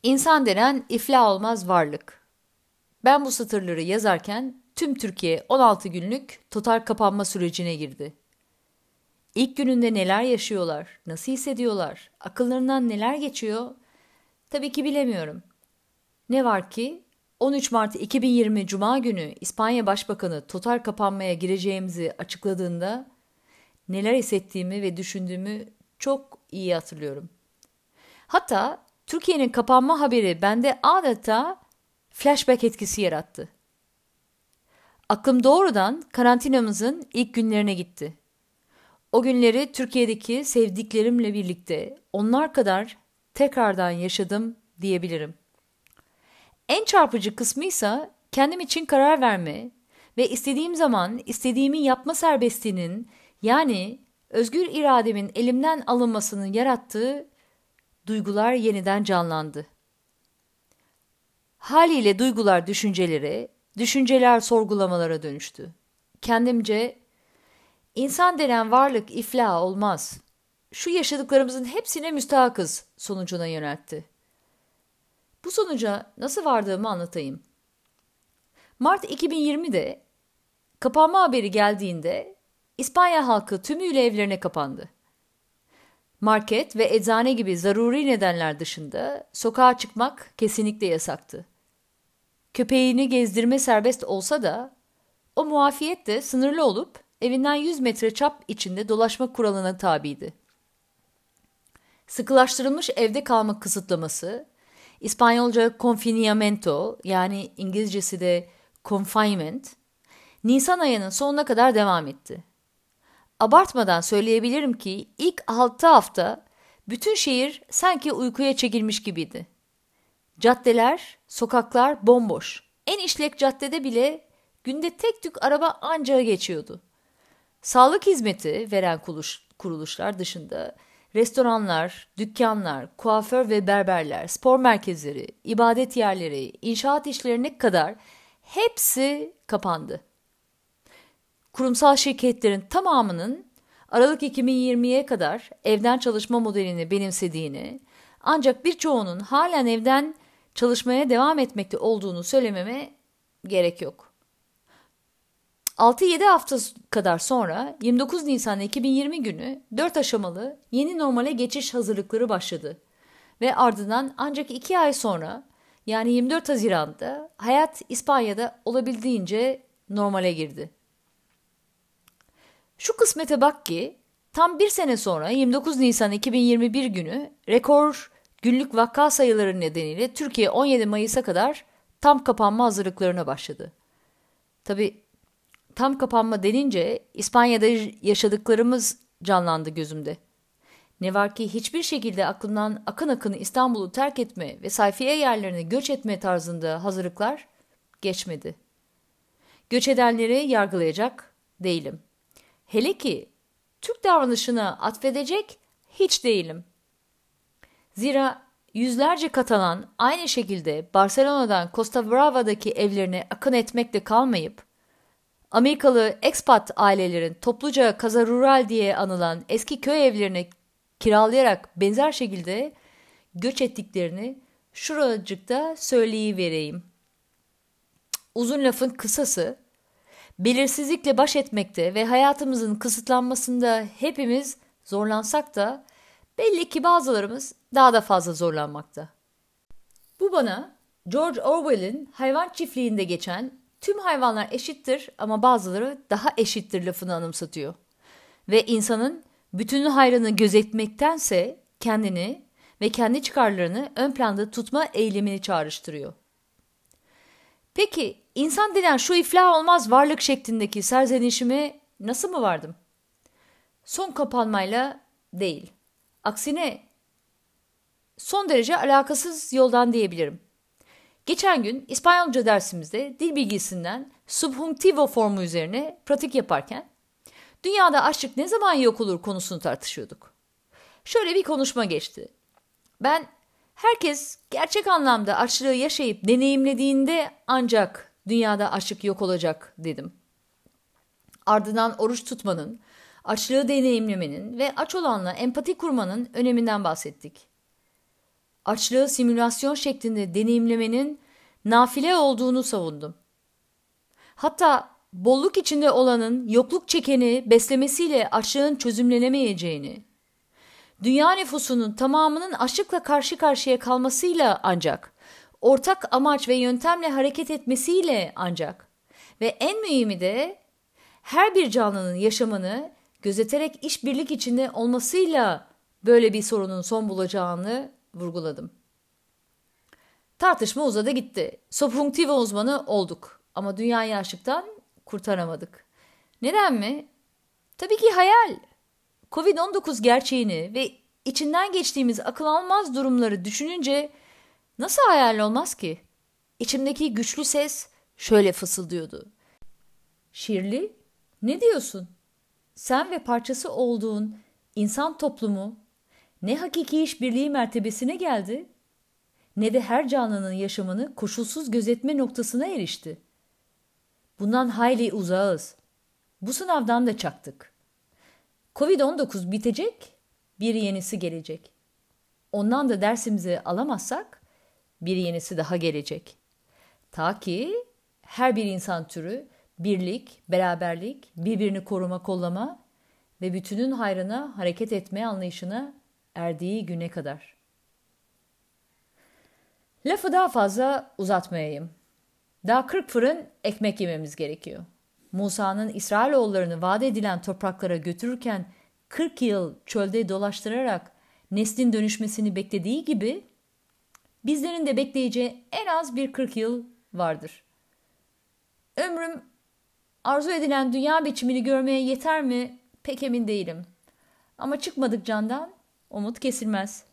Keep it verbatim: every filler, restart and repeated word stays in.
İnsan denen iflah olmaz varlık. Ben bu satırları yazarken tüm Türkiye on altı günlük total kapanma sürecine girdi. İlk gününde neler yaşıyorlar, nasıl hissediyorlar, akıllarından neler geçiyor? Tabii ki bilemiyorum. Ne var ki on üç Mart iki bin yirmi Cuma günü İspanya Başbakanı total kapanmaya gireceğimizi açıkladığında neler hissettiğimi ve düşündüğümü çok iyi hatırlıyorum. Hatta Türkiye'nin kapanma haberi bende adeta flashback etkisi yarattı. Aklım doğrudan karantinamızın ilk günlerine gitti. O günleri Türkiye'deki sevdiklerimle birlikte onlar kadar tekrardan yaşadım diyebilirim. En çarpıcı kısmıysa kendim için karar verme ve istediğim zaman istediğimi yapma serbestliğinin, yani özgür irademin elimden alınmasının yarattığı duygular yeniden canlandı. Haliyle duygular düşüncelere, düşünceler sorgulamalara dönüştü. Kendimce insan denen varlık iflah olmaz. Şu yaşadıklarımızın hepsine müstahakız sonucuna yöneltti. Bu sonuca nasıl vardığımı anlatayım. Mart iki bin yirmide kapanma haberi geldiğinde İspanya halkı tümüyle evlerine kapandı. Market ve eczane gibi zaruri nedenler dışında sokağa çıkmak kesinlikle yasaktı. Köpeğini gezdirme serbest olsa da o muafiyet de sınırlı olup evinden yüz metre çap içinde dolaşma kuralına tabiydi. Sıkılaştırılmış evde kalma kısıtlaması, İspanyolca confinamiento, yani İngilizcesi de confinement, Nisan ayının sonuna kadar devam etti. Abartmadan söyleyebilirim ki ilk altı hafta bütün şehir sanki uykuya çekilmiş gibiydi. Caddeler, sokaklar bomboş. En işlek caddede bile günde tek tük araba anca geçiyordu. Sağlık hizmeti veren kuruluşlar dışında restoranlar, dükkanlar, kuaför ve berberler, spor merkezleri, ibadet yerleri, inşaat işlerine kadar hepsi kapandı. Kurumsal şirketlerin tamamının Aralık iki bin yirmiye kadar evden çalışma modelini benimsediğini, ancak birçoğunun halen evden çalışmaya devam etmekte olduğunu söylememe gerek yok. altı yedi hafta kadar sonra yirmi dokuz Nisan iki bin yirmi günü dört aşamalı yeni normale geçiş hazırlıkları başladı. Ve ardından ancak iki ay sonra, yani yirmi dört Haziran'da hayat İspanya'da olabildiğince normale girdi. Şu kısmete bak ki tam bir sene sonra yirmi dokuz Nisan iki bin yirmi bir günü rekor günlük vaka sayıları nedeniyle Türkiye on yedi Mayıs'a kadar tam kapanma hazırlıklarına başladı. Tabii tam kapanma denince İspanya'da yaşadıklarımız canlandı gözümde. Ne var ki hiçbir şekilde aklımdan akın akın İstanbul'u terk etme ve sayfiye yerlerine göç etme tarzında hazırlıklar geçmedi. Göç edenleri yargılayacak değilim. Hele ki Türk davranışına atfedecek hiç değilim. Zira yüzlerce Katalan aynı şekilde Barcelona'dan Costa Brava'daki evlerine akın etmekle kalmayıp, Amerikalı expat ailelerin topluca Casa Rural diye anılan eski köy evlerine kiralayarak benzer şekilde göç ettiklerini şuracıkta söyleyivereyim. Uzun lafın kısası, belirsizlikle baş etmekte ve hayatımızın kısıtlanmasında hepimiz zorlansak da belli ki bazılarımız daha da fazla zorlanmakta. Bu bana George Orwell'in Hayvan Çiftliği'nde geçen tüm hayvanlar eşittir ama bazıları daha eşittir lafını anımsatıyor. Ve insanın bütünlüğü hayrını gözetmektense kendini ve kendi çıkarlarını ön planda tutma eğilimini çağrıştırıyor. Peki insan denen şu iflah olmaz varlık şeklindeki serzenişime nasıl mı vardım? Son kapanmayla değil. Aksine son derece alakasız yoldan diyebilirim. Geçen gün İspanyolca dersimizde dil bilgisinden subjuntivo formu üzerine pratik yaparken dünyada açlık ne zaman yok olur konusunu tartışıyorduk. Şöyle bir konuşma geçti. Ben herkes gerçek anlamda açlığı yaşayıp deneyimlediğinde ancak dünyada açlık yok olacak dedim. Ardından oruç tutmanın, açlığı deneyimlemenin ve aç olanla empati kurmanın öneminden bahsettik. açlığı simülasyon şeklinde deneyimlemenin nafile olduğunu savundum. Hatta bolluk içinde olanın yokluk çekeni beslemesiyle açlığın çözümlenemeyeceğini, dünya nüfusunun tamamının açlıkla karşı karşıya kalmasıyla ancak, ortak amaç ve yöntemle hareket etmesiyle ancak ve en mühimi de her bir canlının yaşamını gözeterek işbirlik içinde olmasıyla böyle bir sorunun son bulacağını vurguladım. Tartışma uzadı gitti. Subjunktiva uzmanı olduk ama dünyayı açlıktan kurtaramadık. Neden mi? Tabii ki hayal. kovid on dokuz gerçeğini ve içinden geçtiğimiz akıl almaz durumları düşününce nasıl hayal olmaz ki? İçimdeki güçlü ses şöyle fısıldıyordu. Şirli, ne diyorsun? Sen ve parçası olduğun insan toplumu ne hakiki işbirliği mertebesine geldi, ne de her canlının yaşamını koşulsuz gözetme noktasına erişti. Bundan hayli uzağız. Bu sınavdan da çaktık. kovid on dokuz bitecek, bir yenisi gelecek. Ondan da dersimizi alamazsak bir yenisi daha gelecek. Ta ki her bir insan türü birlik, beraberlik, birbirini koruma, kollama ve bütünün hayrına hareket etme anlayışına erdiği güne kadar. Lafı daha fazla uzatmayayım. Daha kırk fırın ekmek yememiz gerekiyor. Musa'nın İsrailoğullarını vaat edilen topraklara götürürken kırk yıl çölde dolaştırarak neslin dönüşmesini beklediği gibi bizlerin de bekleyeceği en az bir kırk yıl vardır. Ömrüm arzu edilen dünya biçimini görmeye yeter mi pek emin değilim. Ama çıkmadık candan umut kesilmez.